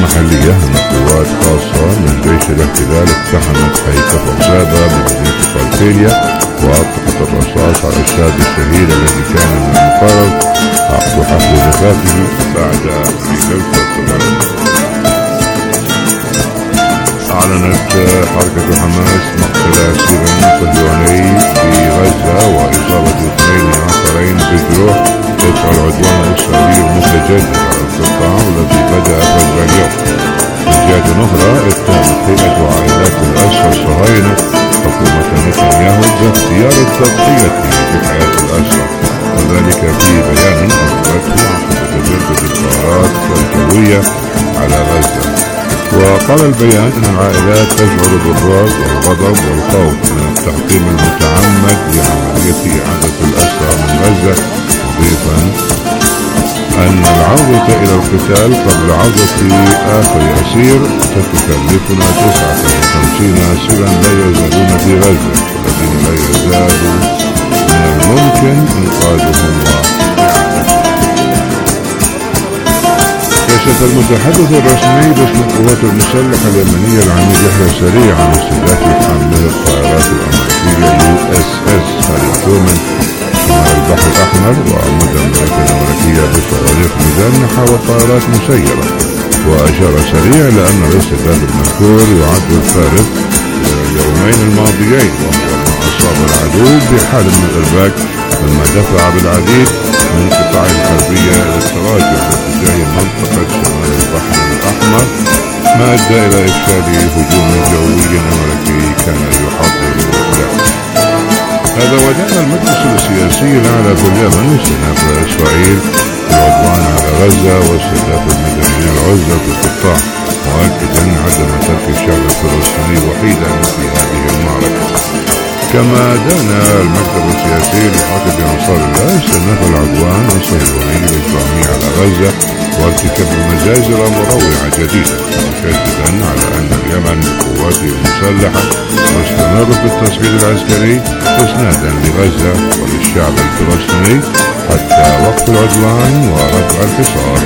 محلية أن قوات خاصة من جيش الاحتلال اقتحمت حي كفر سابا بمدينة قلقيلية وأطلقت الرصاص على الشاب الشهيد الذي كان من المقرر عقد حفل زفافه بعد جلسة الصلاة. أعلنت حركة حماس مقتل أسير صهيوني في غزة وإصابة 2 آخرين بجروح يدفع العدوان الإسرائيلي المتجدد على القطاع والذي بدأ فجر اليوم. من جهة أخرى اتهمت هيئة عائلات الأسرى الصهاينة حكومة نتنياهو باختيار التضحية بحياة الأسرى، وذلك في بيان أصدرته عقب تجدد الغارات الجوية على غزة. وقال البيان أن العائلات تشعر بالرعب والغضب والخوف من التحطيم المتعمد لعملية إعادة الأسرى من غزة، مضيفا أن العودة إلى القتال قبل عودة آخر أسير ستكلفنا 59 أسيرا لا يزالون في غزة والذين لا يزال من الممكن إنقاذهم وإعادتهم. كشف المتحدث الرسمي باسم القوات المسلحة اليمنية العميد يحيى سريع عن استهداف حاملة الطائرات الأمريكية USS هاري ترومان شمال البحر الأحمر ومدمرة أمريكية بصواريخ مجنحة وطائرات مسيرة. وأشار سريع إلى أن الاستهداف المذكور يعد الفارق اليومين الماضيين، وهو ما أصاب العدو بحال من الإرباك مما دفع بالعديد من قطاع الحربية للتراجع باتجاه منطقة شمال البحر الأحمر، ما أدى إلى إفشال هجوم جوي أمريكي كان يحضر له. هذا ودعا المجلس السياسي الأعلى في اليمن استئناف إسرائيل العدوان على غزة واستهداف المدنيين العزلة في القطاع، مؤكدا عدم ترك الشعب الفلسطيني وحيدا في هذه المعركة. كما دان المكتب السياسي لحركة أنصار الله استئناف العدوان الصهيوني الإجرامي على غزة وارتكاب مجازر مروعة جديدة، مشددا على أن اليمن بقواته المسلحة تستمر في التصعيد العسكري إسنادا لغزة وللشعب الفلسطيني حتى وقف العدوان ورفع الحصار.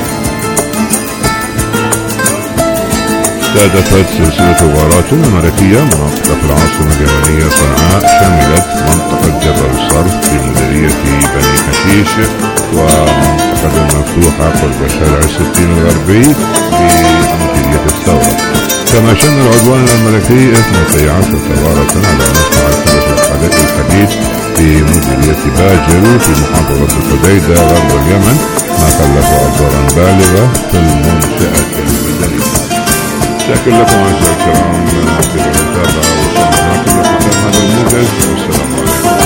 استهدفت سلسلة غارات أمريكية مناطق في العاصمة اليمنية صنعاء شملت منطقة جبل الصرف في مديرية بني حشيش ومنطقة المفتوحة قرب شارع 60 الغربي في مديرية الثورة. كما شن العدوان الأمريكي 12 غارة على مصنع الخليج الحديد في مديرية باجل في محافظة الحديدة غرب اليمن، ما خلف أضرارا بالغة في المنشأة المدنية. شكرا لكم أعزائي الكرام في المتابعة وصلنا معكم لختام هذا الموجز، والسلام عليكم.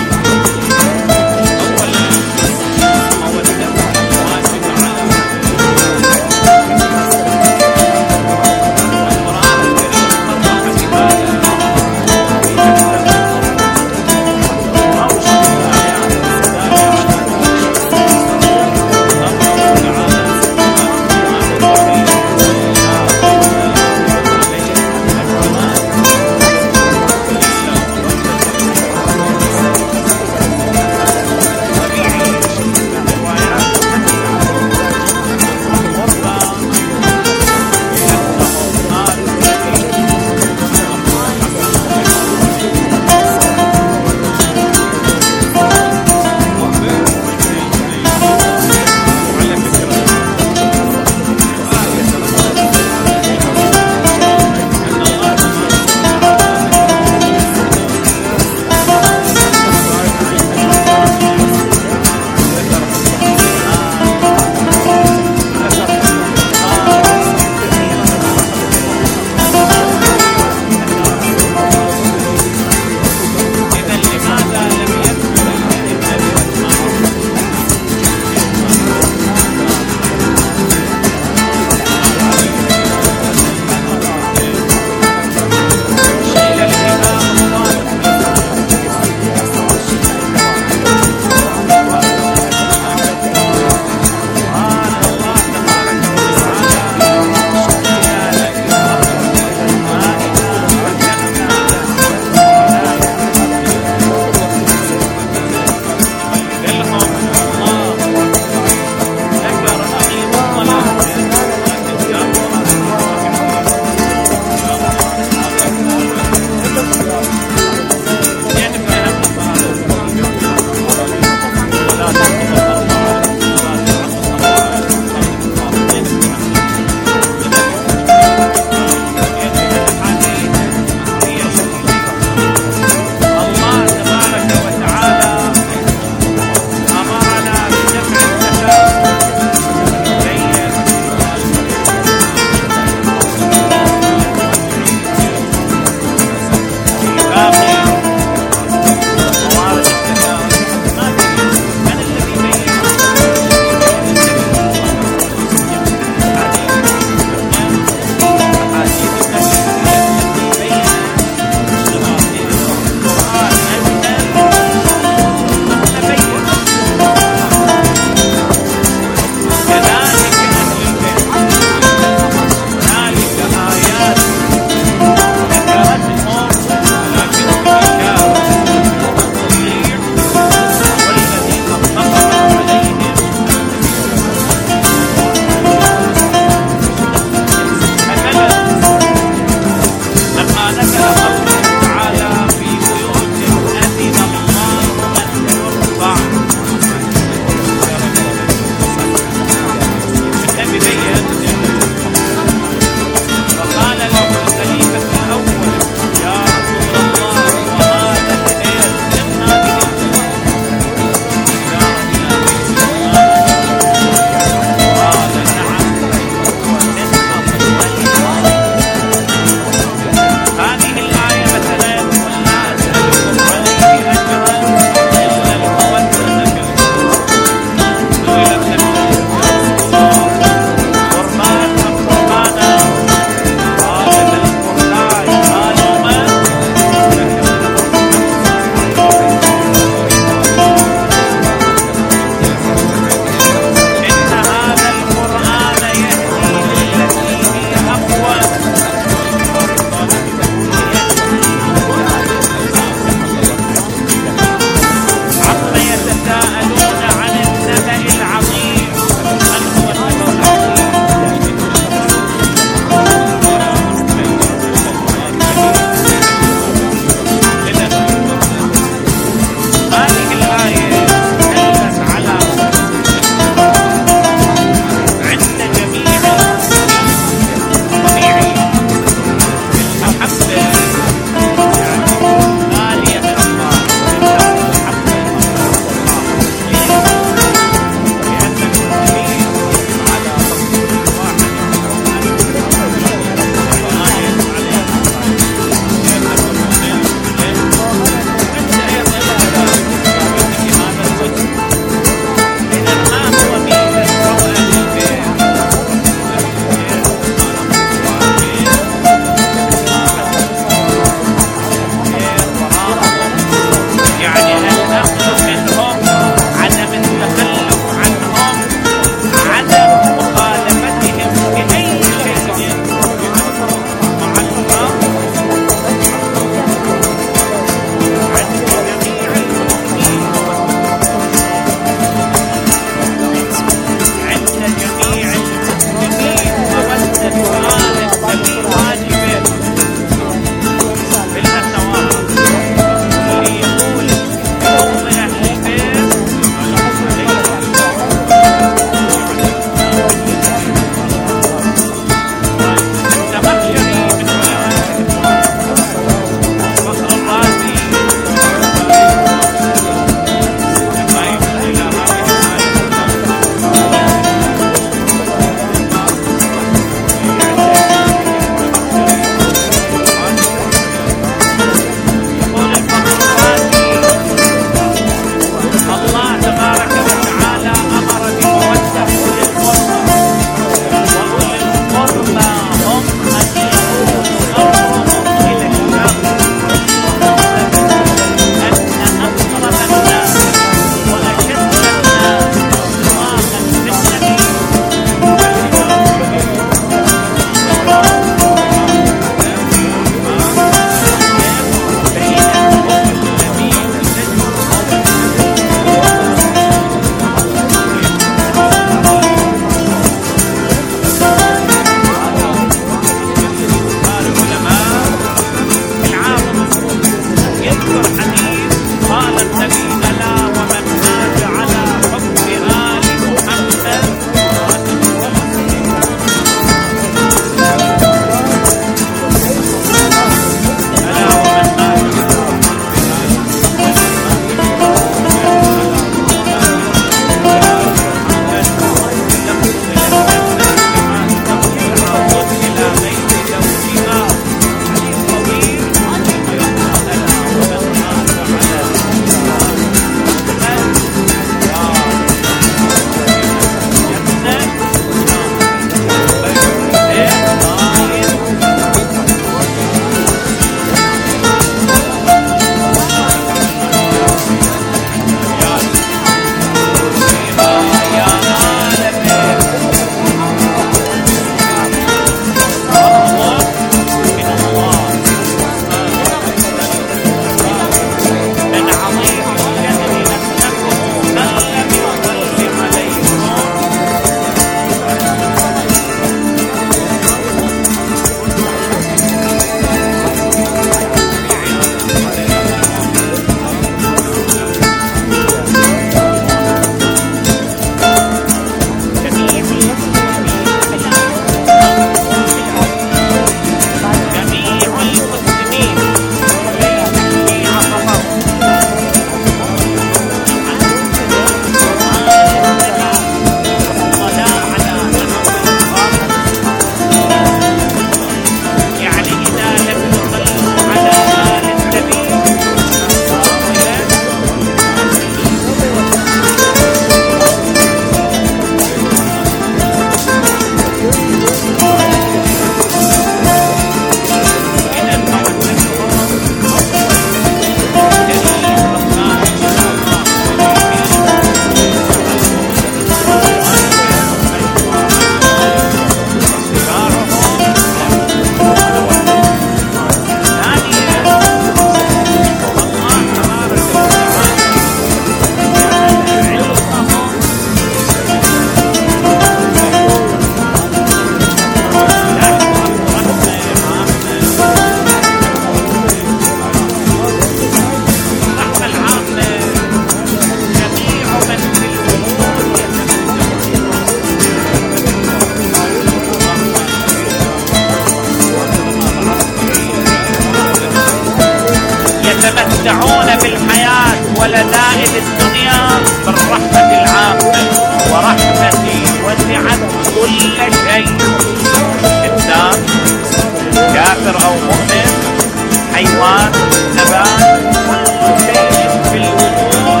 يتمتعون بالحياة ولذائذ الدنيا بالرحمة العامة، ورحمتي وسعت كل شيء. إنسان كافر أو مؤمن، حيوان، نبات، كل شيء في الوجود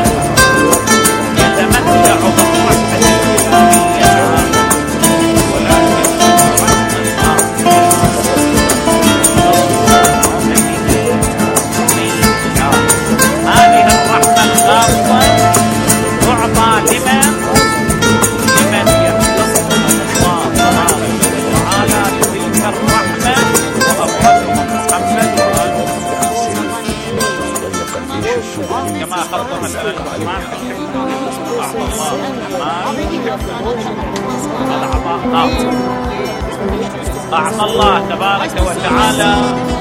يتمتع بالرحمة الإلهية، ولكن هذه الرحمة الخاصة تعطى لمن يختص الله تبارك وتعالى بتلك الرحمة، وأفضلهم محمد كما أخذت مثلا الرحمن أعطى الله أعطى الله تبارك وتعالى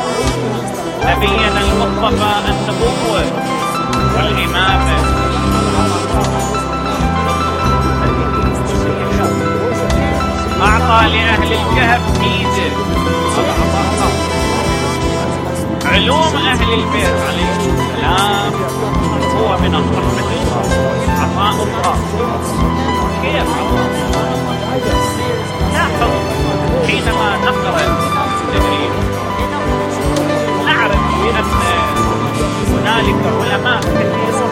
نبينا المصطفى النبوة والإمامة، أعطى لأهل الكهف ميزة، علوم أهل البيت عليه السلام هو من الرحمة الخاصة، عطاء الله. كيف لاحظ حينما نقرأ التدريب نعرف بأن هنالك علماء كثيرون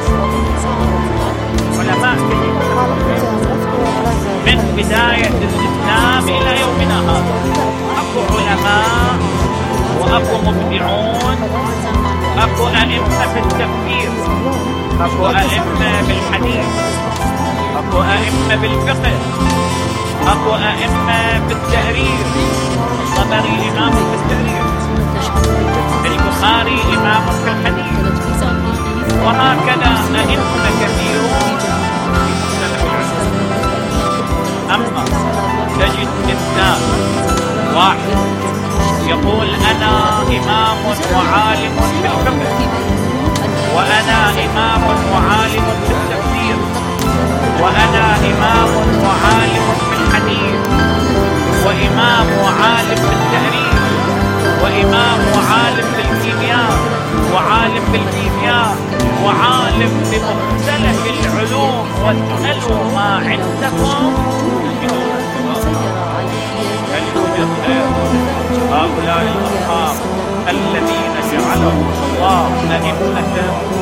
من بداية الإسلام إلى يومنا هذا، أكو علماء وأكو مبدعون، أكو أئمة في التفكير، أكو أئمة بالحديث، أكو أئمة بالفقه، أكو أئمة بالتأريخ. الطبري إمام في التأريخ، البخاري إمام في الحديث، وهكذا أئمة كثيرون في مختلف العلوم. أما تجد إنسان واحد يقول أنا إمام وعالم في الفقه، وأنا إمام وعالم في التفسير، وأنا إمام وعالم في الحديث، وإمام وعالم في التاريخ، وإمام وعالم في الكيمياء، وعالم في الكيمياء، وعالم بمختلف العلوم، واسألوا ما عندكم هؤلاء الأصحاب الذين جعلهم الله أئمة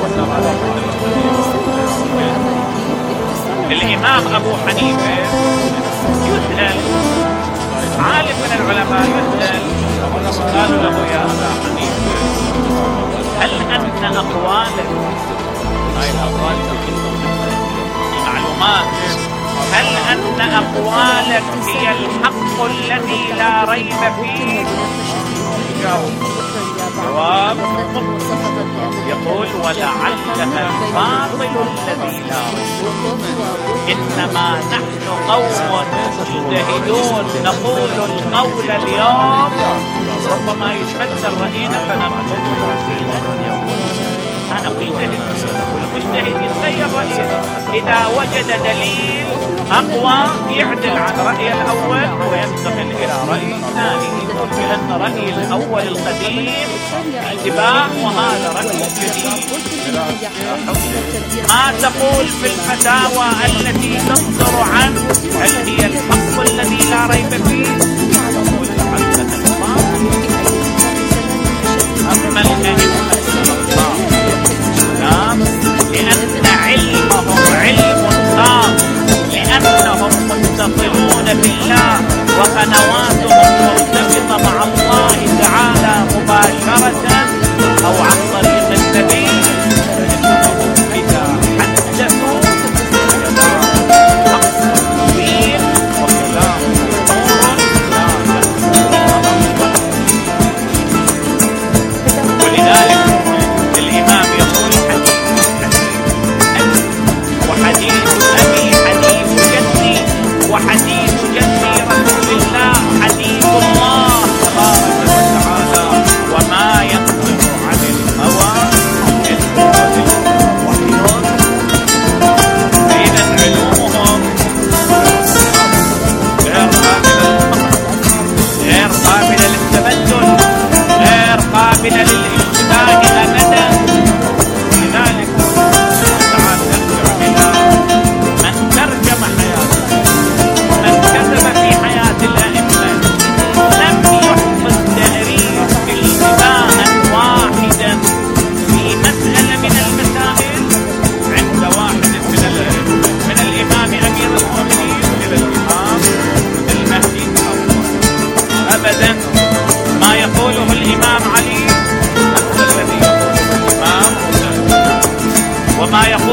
الإمام أبو حنيفة يسأل عالم من العلماء، يسأل قالوا له يا أبا حنيفة هل أنت أقوالك، هاي الأقوال معلومات، هل أن أقوالك هي الحق الذي لا ريب فيه؟ جواب يقول ولعلها الباطل الذي لا ريب، إنما نحن قوم مجتهدون نقول القول اليوم ربما يتبدل رأينا فنقول أنا المجتهد يتغير رأيه، إذا وجد دليل أقوى يعدل عن رأي الأول وينتقل إلى رأي ثاني، لأن رأي الأول القديم اتباع وهذا رأي جديد. ما تقول في الفتاوى التي تصدر عنه هل هي الحق الذي لا ريب فيه؟ تقول أما الأئمة لأن علمهم علم خاص، لأنهم متصلون بالله وقنواتهم مرتبطة مع الله تعالى مباشرة أو عن طريق النبي. إذا حدثوا كلام حق مبين وكلام نور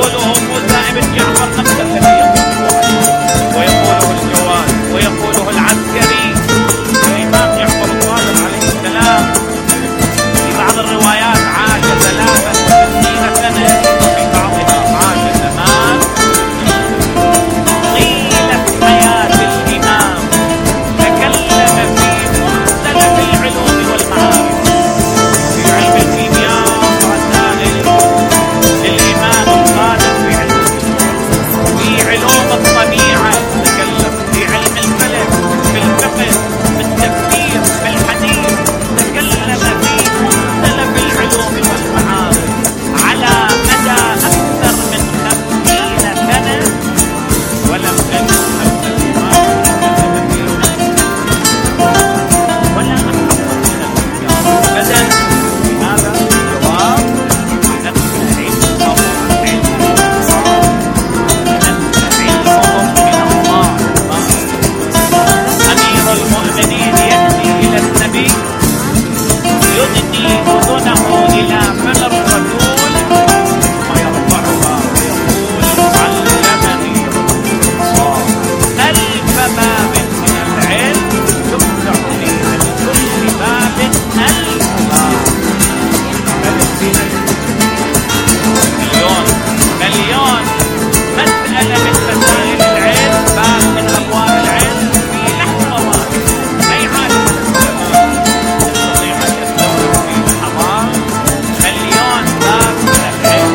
ويقوله موسى ابن جعفر نفس الذي يقوله ويقوله الجواد ويقوله العسكري الإمام جعفر الصادق عليه السلام. في بعض الروايات عاش 63 سنة وفي بعضها عاش زمان. طيلة حياة الإمام تكلم في مختلف العلوم والمعارف. في علم الكيمياء رسائل للإمام الصادق، في علوم الطبيعة تكلم، في علم الفلك، في الفقه، في التفسير، في الحديث، تكلم في مختلف العلوم والمعارف على مدى أكثر من 50 سنة. ولم تكن ولا أحد من أبدا. لماذا؟ الجواب لأن علمهم من الله. أمير المؤمنين يأتي إلى النبي يدني أذنه إلى فم الرسول ويرفعها ويقول علمني الله. 1000 باب من العلم يفتح لي من كل باب 1000 باب. مليون مسألة من مسائل العلم، باب من أبواب العلم في لحظة واحدة. أي عالم من العلماء يستطيع أن يستوعب في لحظات مليون باب من العلم.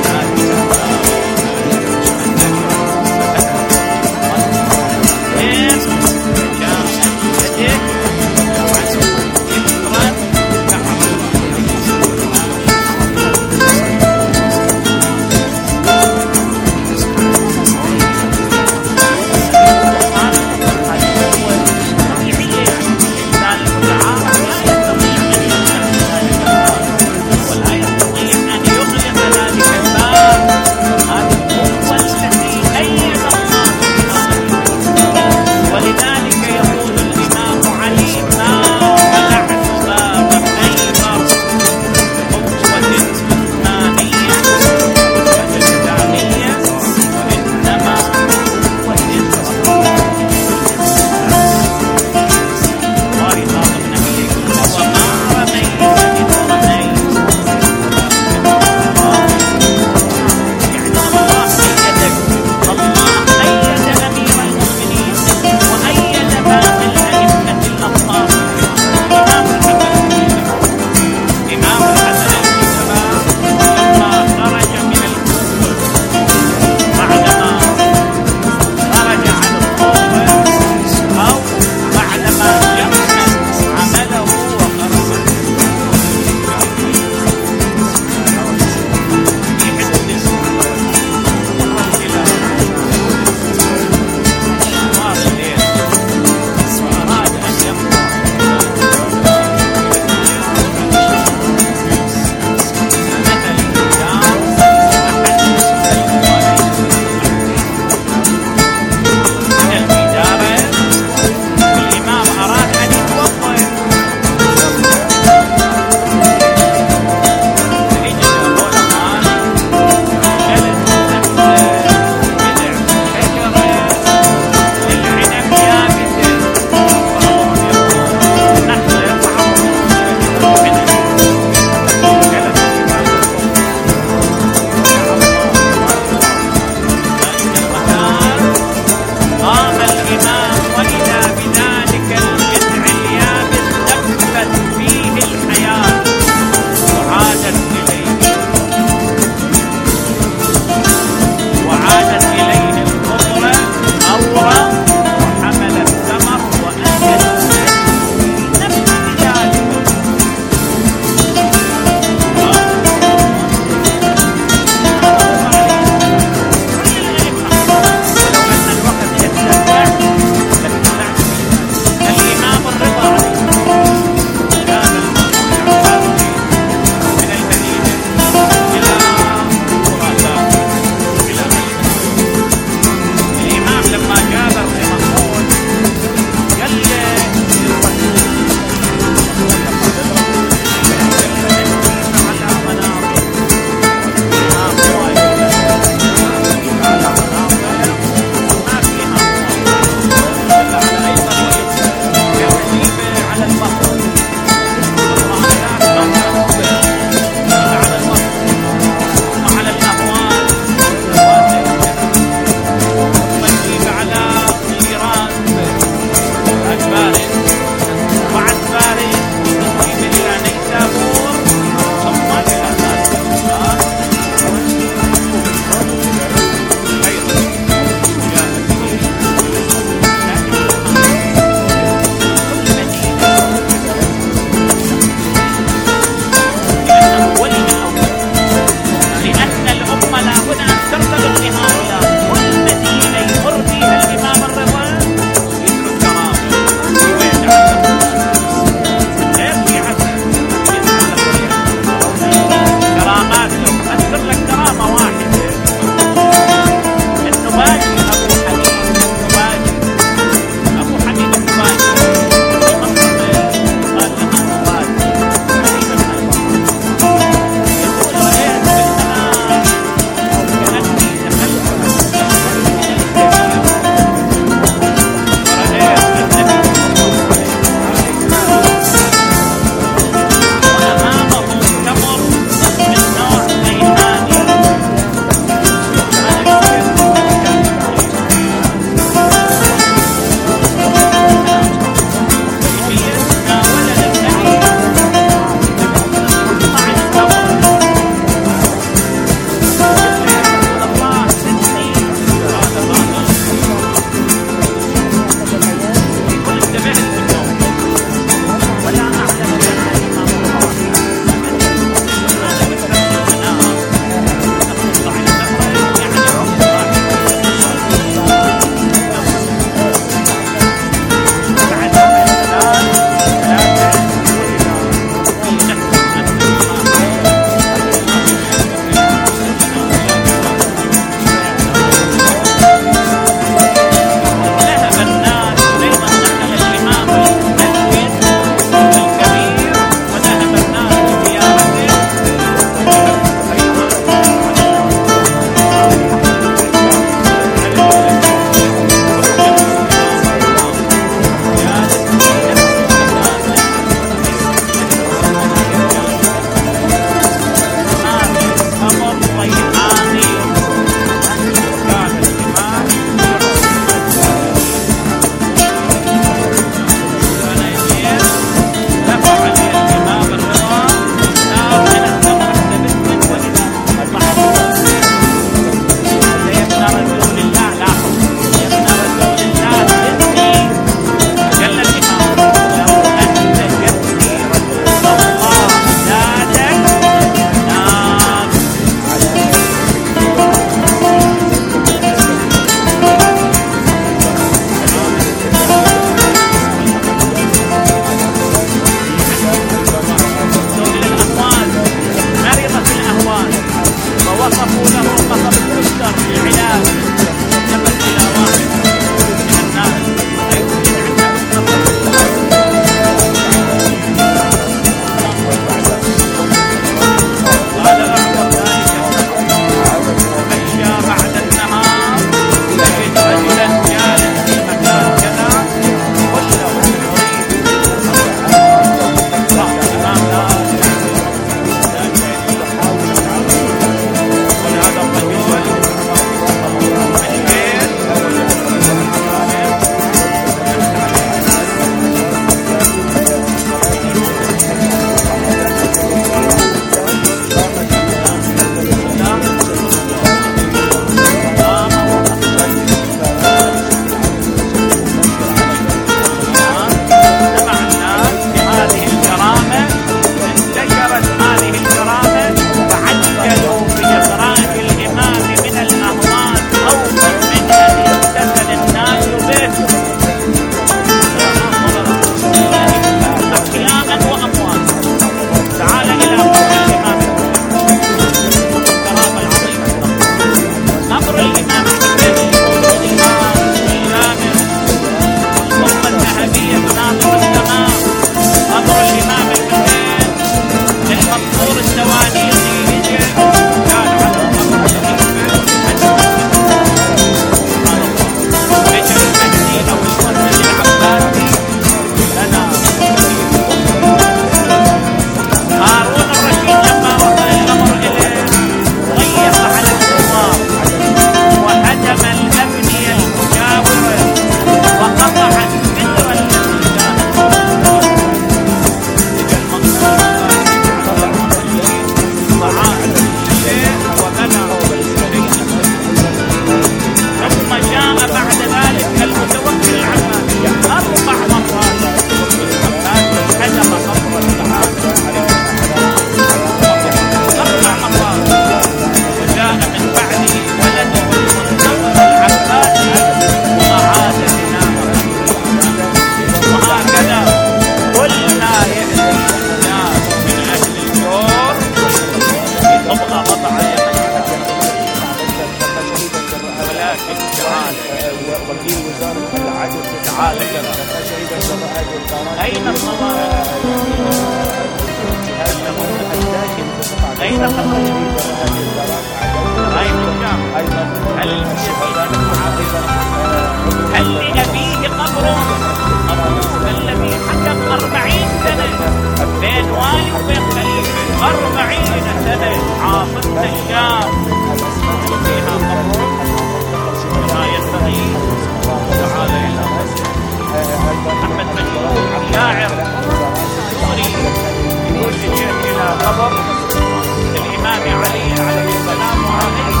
هل لأبيه قبر؟ أبوه الذي حكم 40 سنة بين والي وبين خليفة، 40 سنة عاصمة الشام فيها قبر. ما ينبغي تعالى إلى محمد مجنون الشاعر السوري يقول جئت إلى قبر الإمام علي عليه السلام وعليه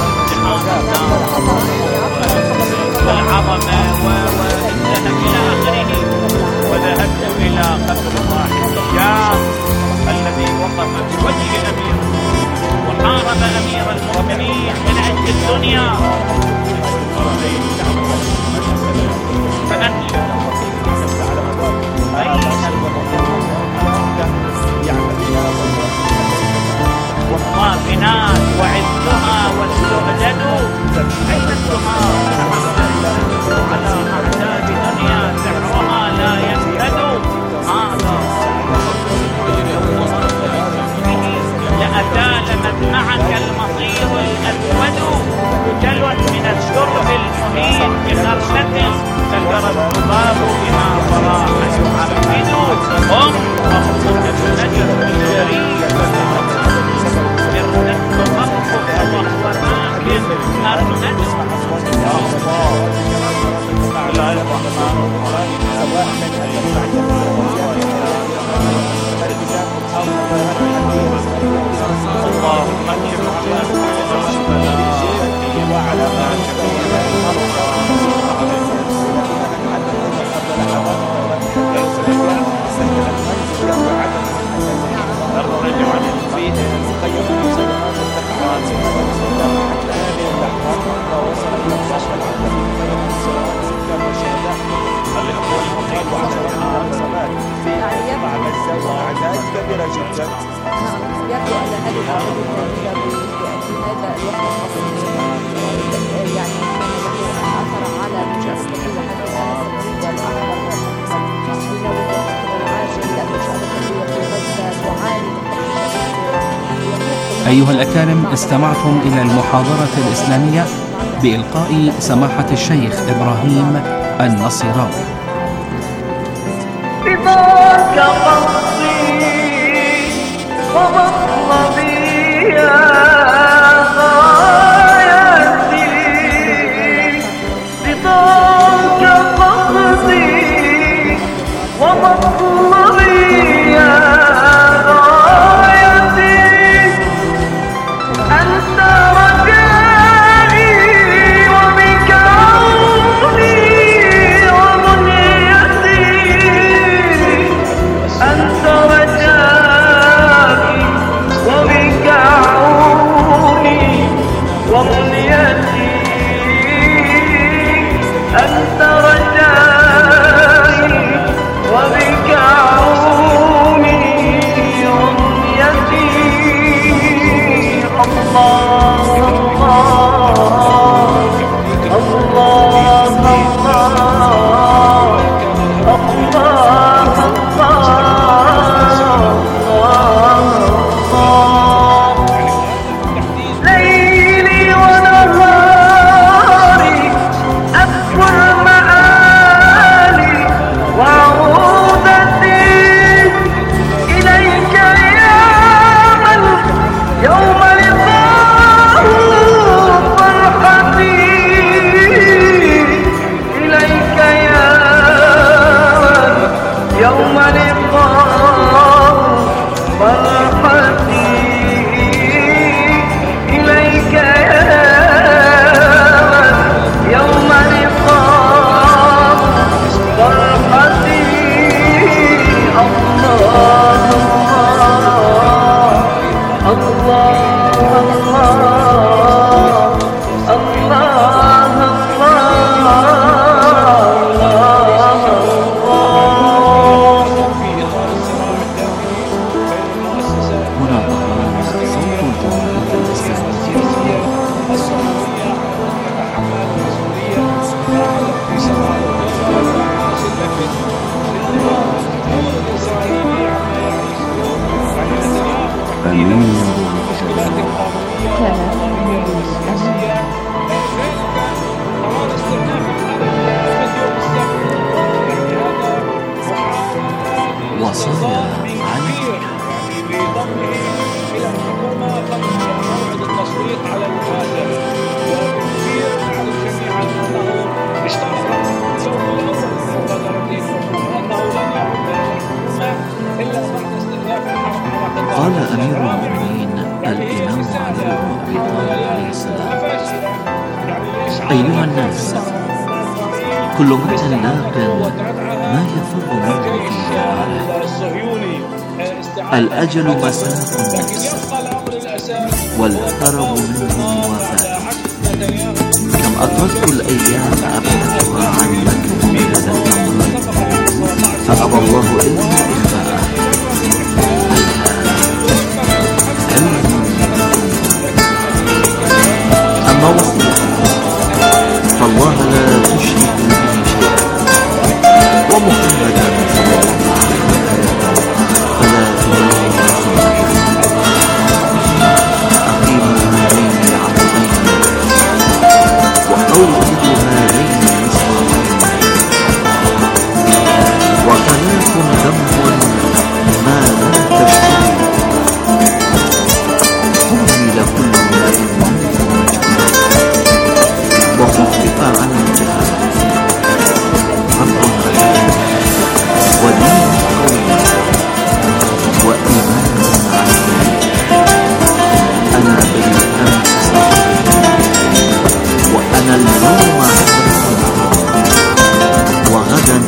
والعظمة والذهب إلى آخره، وذهبت إلى قبر صاحب الشام الذي وقف بوجه أمير وحارب أمير المؤمنين من أجل الدنيا، فأنشد والطافنات وعزها والسؤدد أين السهام على أعداد دنيا سحرها لا ينفد. هذا لأتالمت معك المصير الأسود، جلو من الشرب المهين بخرشة سكر الضباب بها صراحة يعبد. هم وخصوص النجر الجريء ارتدت خلقك وهو ماكن أرنت. اللهم أيها الأكارم، استمعتم إلى المحاضرة الإسلامية بإلقاء سماحة الشيخ إبراهيم النصيراوي. بذاك قصدي ومطلبي يا غايتي، بذاك قصدي ومطلبي يا غايتي، أنت رجائي وبك عوني ومنيتي، أنت رجائي وبك عوني ومنيتي، أنت رجائي وبك عوني ومنيتي. الله الله الله ليلي ونهاري أذكر مآلي وعودتي إليك يا من يوم لقاه فرحتي، إليك يا من يوم لقاه فرحتي، إليك يا من يوم لقاه فرحتي. الله الله أمين. إلى الحكومة قبل موعد التصويت على المقاتل. وكثير نعلم جميعا أنه اشترط اليوم الأول من مبادرة الحكومة أنه لن يعود إلى الحكومة إلا بعد استئناف الحرب. قال أمير المؤمنين الإمام علي بن أبي طالب عليه السلام: أيها الناس، كل امرئ لاق ما يفر منه في جواره. الأجل مساق للسر، والهرب منه موافاة. كم أطلت الأيام أبحثها عن مكان هذا الأمر، فأبى الله إلا إخفاءه. أما وصية فالله لا تشرك به شيئا، ومحمدا صلى الله عليه وسلم فلا تبالغ سنته. أقيموا هذين العقبين وأوقدوا هذين المصباحين، وثلاث ذنب ما لم تشتهي. حمل كل امرئ منكم وخفف عن الجهاد. رب رحيم ودين قوي وإيمان عظيم. أنا بالأمس صغير وأنا اليوم حسن، وغدا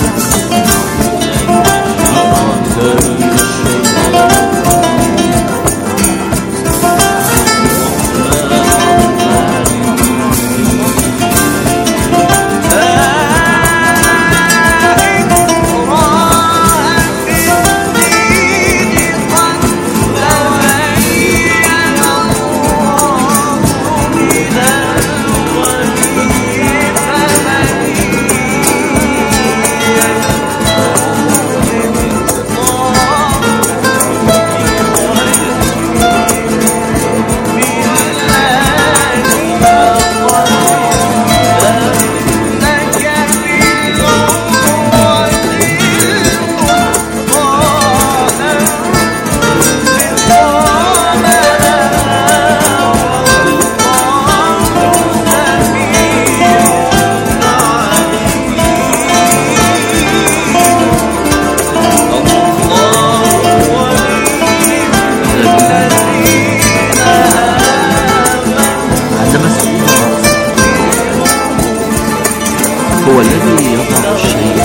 هو الذي يضع الشيء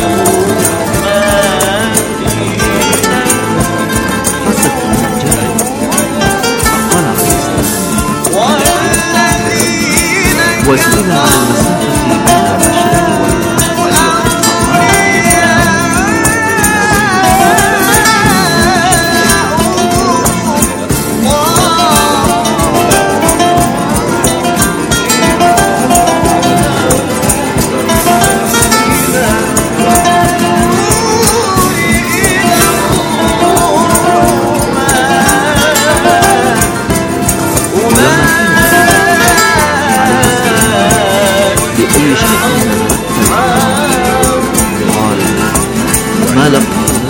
حسب الجاهل. قال عليه السلام: وسئل عن المسافة بين المشرق والمغرب ما لم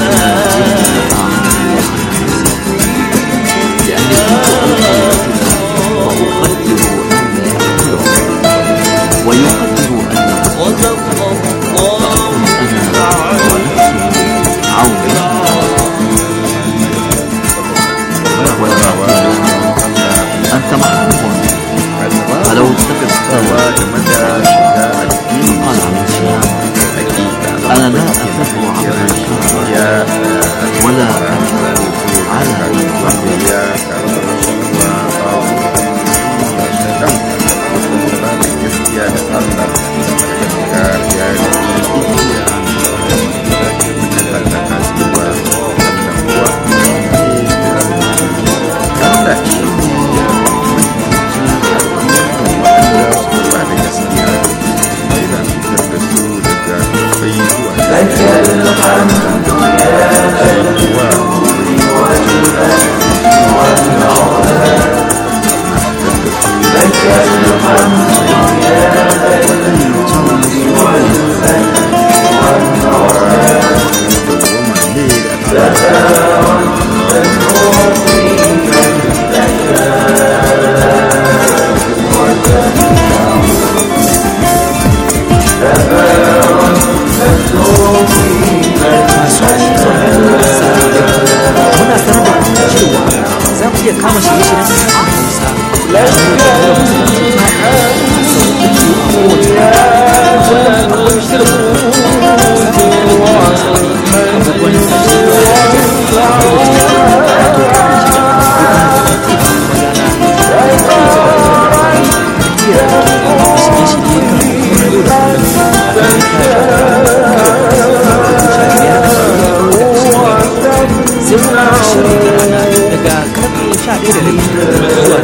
أنت محبوب فلو اتفق أنا لا أفهم عبر الكرم ولا أفهم على الحمد لله kama shirye-shiryen sashen Hausa da kowace rana. Kullum akwai shirin abubuwan daga karfe 11:00 zuwa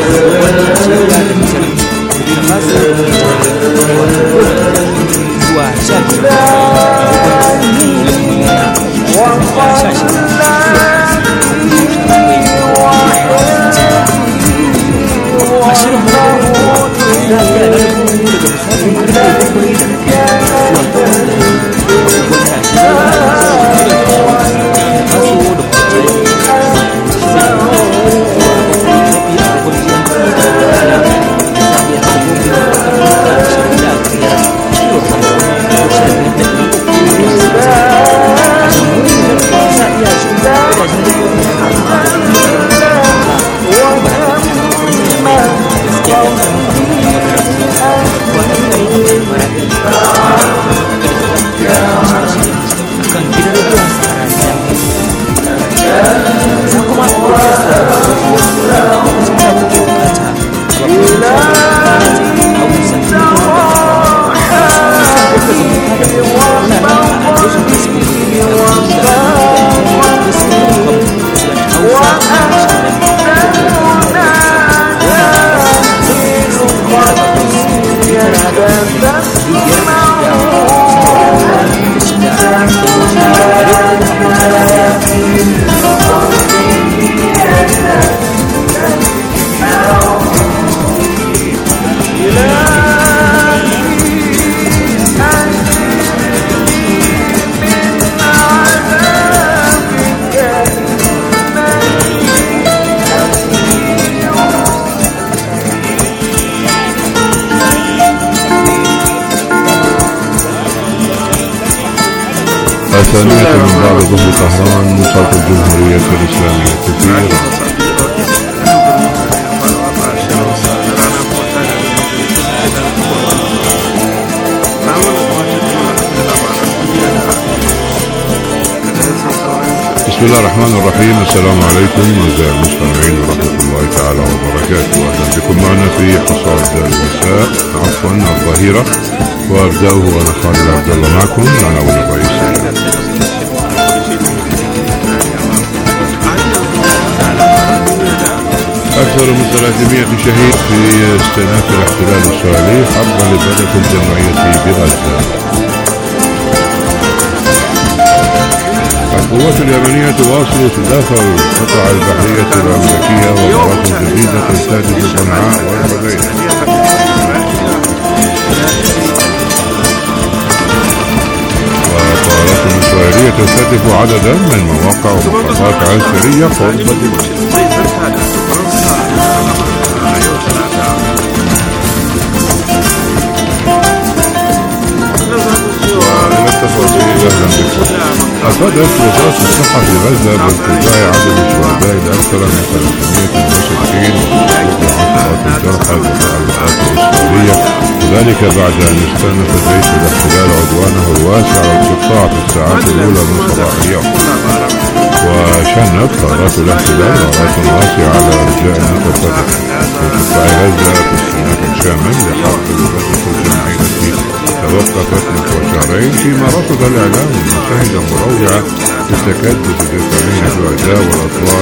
ثانية من بعد ظهر طهران صوت الجمهورية الإسلامية كثيرا. بسم الله الرحمن الرحيم. السلام عليكم أعزائي المستمعين ورحمة الله تعالى وبركاته. أهلا بكم معنا في حصاد المساء الظهيرة، وأبدأه أنا خالد عبد الله معكم العناوين الرئيسية. أكثر من 300 شهيد في استئناف الاحتلال الإسرائيلي حرب لبلد الجمعية بغزة. القوات اليمنية تواصل تدافع القطع البحرية الأمريكية وغارات جديدة تستهدف صنعاء والحديدة. والطائرات الإسرائيلية تستهدف عددا من مواقع ومحطات عسكرية قرب دمشق. أفادت وزارة الصحة في غزة بارتفاع عدد الشهداء لأكثر من 360 وعشرات الجرحى بتعلقات الإسرائيلية، وذلك بعد أن استأنف جيش الاحتلال عدوانه الواسع والقطاع في الساعات الأولى من صباح اليوم. وشنت طائرات الاحتلال غارات واسعة على أرجاء متفرقة في قطاع غزة في استئناف شامل لحرب الغزة الجماعية توقفت نحو شهرين، فيما رفض الإعلام مشاهدا مروعة تتكدس الإنسانية الأعداء والأطفال